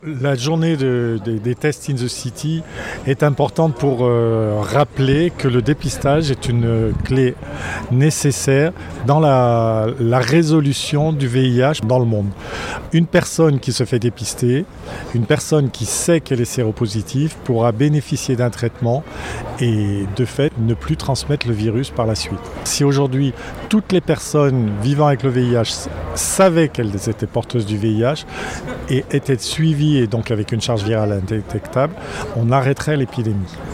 La journée des tests in the city est importante pour rappeler que le dépistage est une clé nécessaire dans la résolution du VIH dans le monde. Une personne qui se fait dépister, une personne qui sait qu'elle est séropositive pourra bénéficier d'un traitement et de fait ne plus transmettre le virus par la suite. Si aujourd'hui toutes les personnes vivant avec le VIH savaient qu'elles étaient porteuses du VIH et étaient suivies et donc avec une charge virale indétectable, on arrêterait l'épidémie.